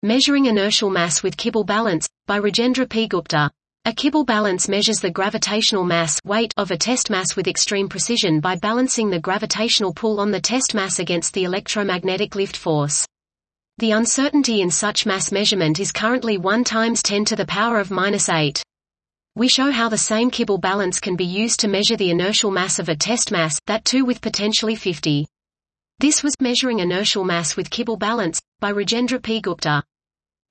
Measuring inertial mass with Kibble balance, by Rajendra P. Gupta. A Kibble balance measures the gravitational mass weight of a test mass with extreme precision by balancing the gravitational pull on the test mass against the electromagnetic lift force. The uncertainty in such mass measurement is currently 1 × 10⁻⁻8. We show how the same Kibble balance can be used to measure the inertial mass of a test mass, that too with potentially 50. This was Measuring Inertial Mass with Kibble Balance, by Rajendra P. Gupta.